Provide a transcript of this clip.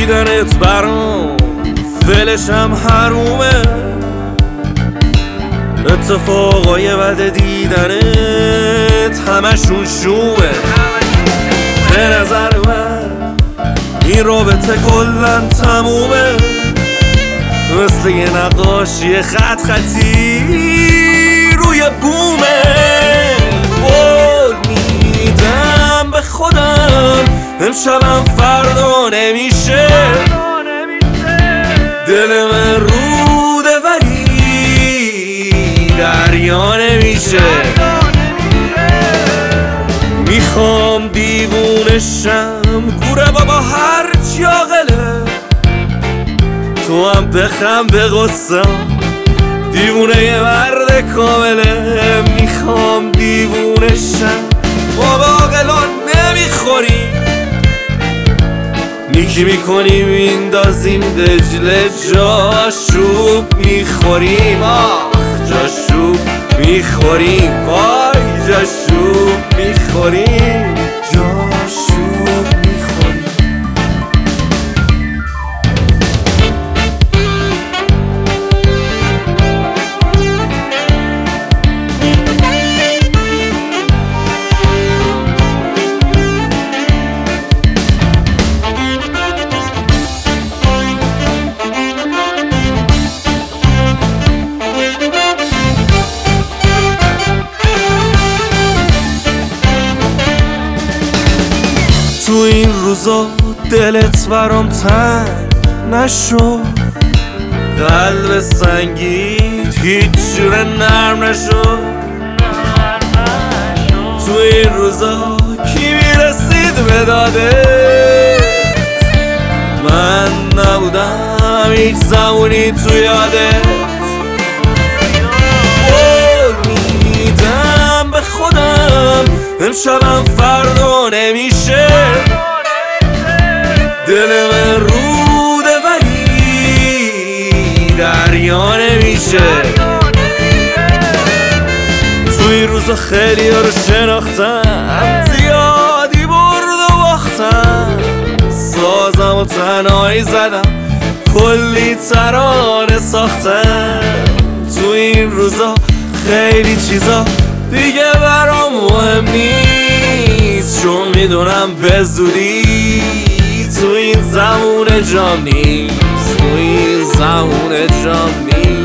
دیدنت برام فلشم حرومه، اتفاقای بد دیدنت همشون شومه. به نظر من این رابطه کلن تمومه، مثل یه نقاشی خط خطی روی بومه. قول میدم به خودم امشبم فردا نمیشه، دل من روده ولی دریا نمیشه. میخوام دیوونشم گوره بابا هرچی عاقله، تو هم بخم به غصه دیوونه یه مرد کامله. میخوام دیوونشم بابا عاقلان نمیخوری، نیکی میکنیم میندازیم دجله جاشوب میخوریم. آخ جاشوب میخوریم، وای جاشوب میخوریم، جاشوب میخوریم. تو این روزا دلت برام تنگ نشد، قلب سنگیت هیچ جوره نرم نشد. تو این روزا کی میرسید به دادت، من نبودم هیچ زمونی تو یادت. قول میدم به خودم امشبم فردا نمیشه، دل من روده ولی دریا نمیشه. تو این روزا خیلی ها رو شناختم، زیادی برد و باختم، سازم و تنهایی زدم، کلی ترانه ساختم. تو این روزا خیلی چیزا دیگه برام مهم نیست، چون میدونم به زودی تو این زمون جام نیست، تو این زمون جام نیست.